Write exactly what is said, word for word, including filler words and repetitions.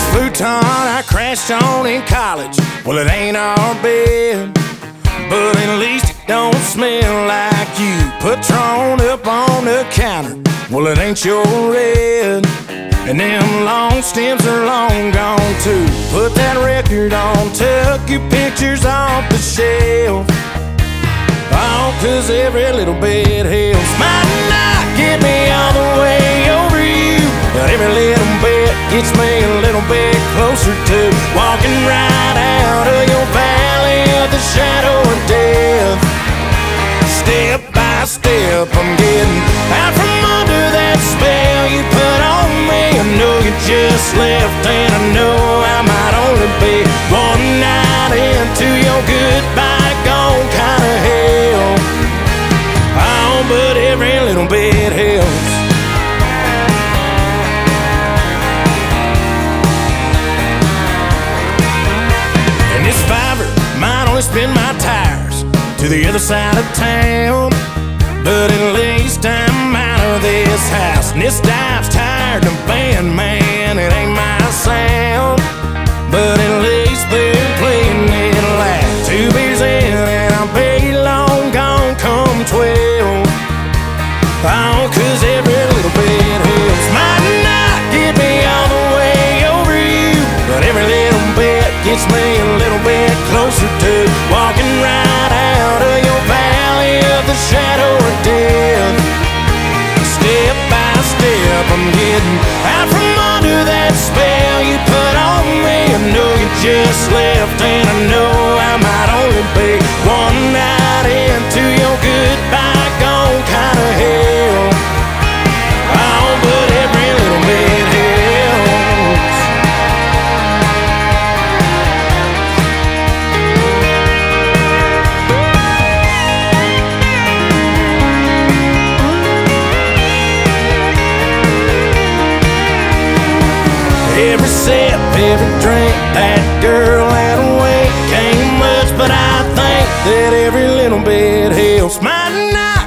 futon I crashed on in college, well, it ain't our bed, but at least it don't smell like you. Patron up on the counter, well, it ain't your red. And them long stems are long gone too. Put that record on, took your pictures off the shelf. Oh, 'cause every little bit helps. Might not get me all the way over you, but every little bit gets me a little bit closer to walking right out of your valley of the shadow of death. Step by step I'm getting out from under that spell you put on me. I know you just left, and I know I might only be one night into your goodbye gone kind of hell. Oh, but every little bit helps. And this fiver might only spin my tires to the other side of town, but at least I'm out of this house. And this dive's tired of band, man, it ain't my sound, but at least they're playing it loud. Two beers in and I'll be long gone come twelve. Oh, 'cause every little bit helps. Might not get me all the way over you, but every little bit gets me a little bit closer to walking right out of your valley of the shadow of death. Step by step I'm getting out from under that spell you put on me. I know you just left, and I know I might only be one night into your goodbye gone kind of hell. Oh, but every little bit helps. Every sip, every drink, that girl had a wink. Ain't much, but I think that every little bit helps. Might not